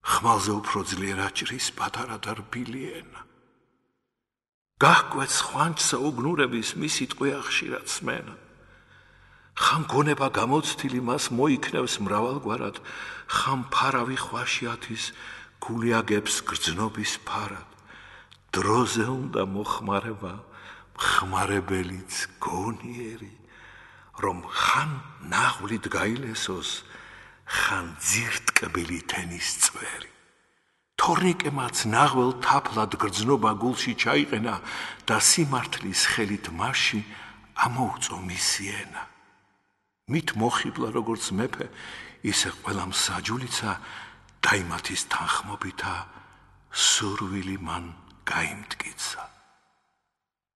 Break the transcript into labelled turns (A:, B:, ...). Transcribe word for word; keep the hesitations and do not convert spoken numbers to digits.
A: ხმალზე უფრო ძლიერად ჭრის პატარა და რბილი ენა. გაჰკვეთს ხვანჩსა უგნურების მის სიტყვია ხშირად სმენა. ხან გონება გამოცდილი მას მოიქნევს მრავალგვარად, ხან ფარავი ხვაშიათის გული აგებს გრძნობის ფარად. დროზე უნდა მოხმარება ხმარებელიც გონიერი, რომ ხან ნაღვლით გაილესოს, ხან ძირტკბილი თენის წვერი. თორნიკემაც ნაღვალ თაფლად გრძნობა გულში ჩაიყენა და სიმართლის ხელით მასში ამოუწო მისი ენა. მით მოხიბლა როგორც მეფე, ისე ყველა მსაჯულიცა დაიმათის თანხმობითა სურვილი მან გაიმტკიცა.